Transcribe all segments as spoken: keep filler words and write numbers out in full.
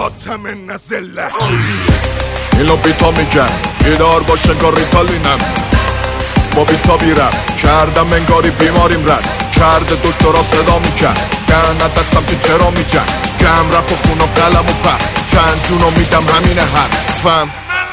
خاتم نزله. اینو بیتا میگن بیدار باشه انگار ریتالینم، با بیتا بیرم کردم انگاری بیماریم رد کرده دکترا صدا میکرد دهنت دستم که چرا میجن گم رپ و خون و قلم و پر چند جونو میدم همینه حرفم.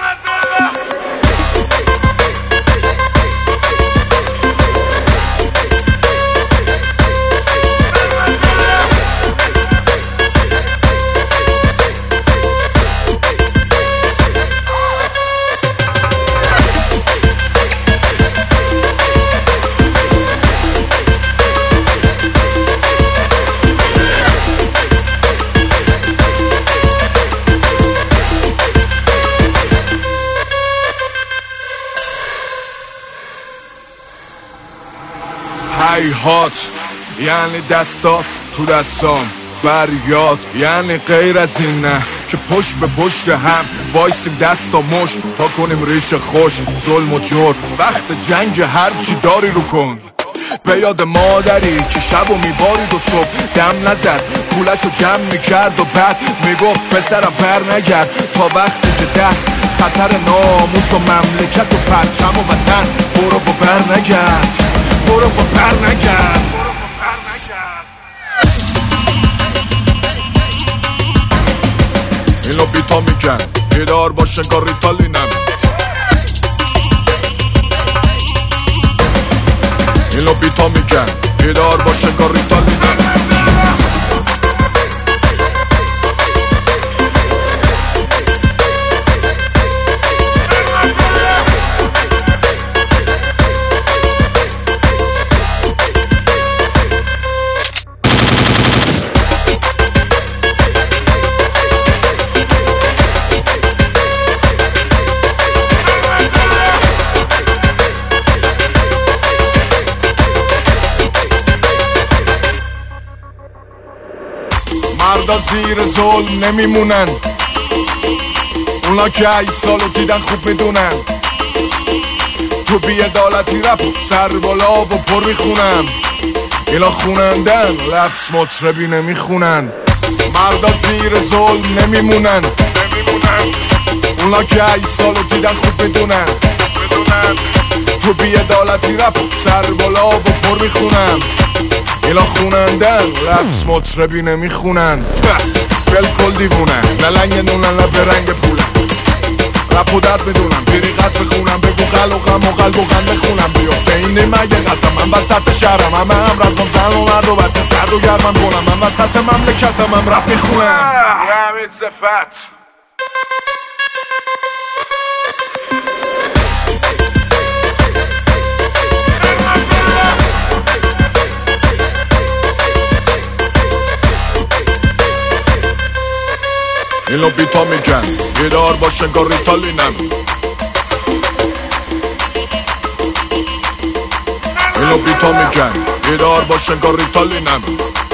هیهات یعنی دستا تو دستام، فریاد یعنی غیر از این نه که پشت به پشت هم وایسیم دستا مش تا کنیم ریش خوش ظلم و جور. وقت جنگ هرچی داری رو کن، به یاد مادری که شب و میبارید و صبح دم نزد پولشو جمع میکرد و بعد میگفت پسرم پر نگرد تا وقتی که ده خطر ناموس و مملکت و پرچم و وطن برو و بر نگرد برو و پر نگرد. اینو بیتا میگن بیدار باشه انگار ریتالینم، اینو بیتا میگن بیدار باشه انگار ریتالینم. مردا زیر ظلم نمیمونن، اونا که ای سالو دیدن خوب میدونن تو بی‌عدالتی رپ سر بالا و پر میخونن. اینا خونندن لفظ مطربی نمیخونن. مردا زیر ظلم نمیمونن، اونا که ای سالو دیدن خوب میدونن تو بی‌عدالتی رپ سر بالا و پر میخونن. اینا خونندن لفظ مطربی نمیخونن. بلکل دیوونن نه لنگ نونن نه برنگ پولن رپ و درد میدونم بری قطر خونم بگو خلوقم و قلب و غم بخونم بیفته اینه مگه قطم من وسط شهرم همه هم رزمم زن و مرد و بچه سرد و گرمم کنم من وسط مملکتم هم رپ میخونم. همین صفت اینو بیتا میگن بیدار باشه انگار ریتالینم، اینو بیتا میگن بیدار باشه انگار ریتالینم.